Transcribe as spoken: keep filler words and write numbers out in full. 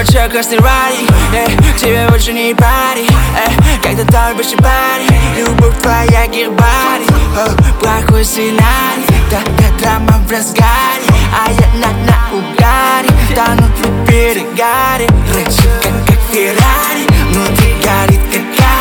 горячо красный ради, тебе больше не пари, когда там больше пари. Любовь твоя гербарий, плохой сценарий. Да-да, драма в разгаре, а я на, на угаре. Тонут в перегаре, рычит как, как Феррари, внутри горит как